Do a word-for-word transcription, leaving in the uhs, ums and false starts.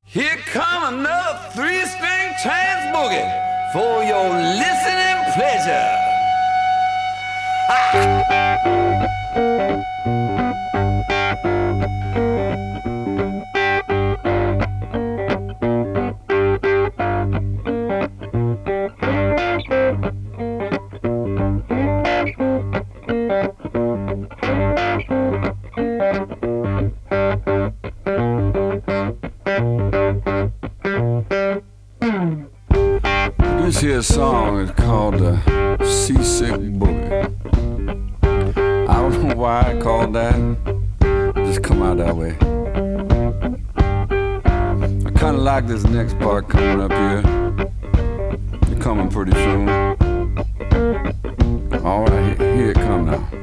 Here come another three-string trance boogie for your listening pleasure. This here song is called the Seasick Boogie. I don't know why I called that. It just come out that way. I kind of like this next part coming up here. It's coming pretty soon. All right, here it come now.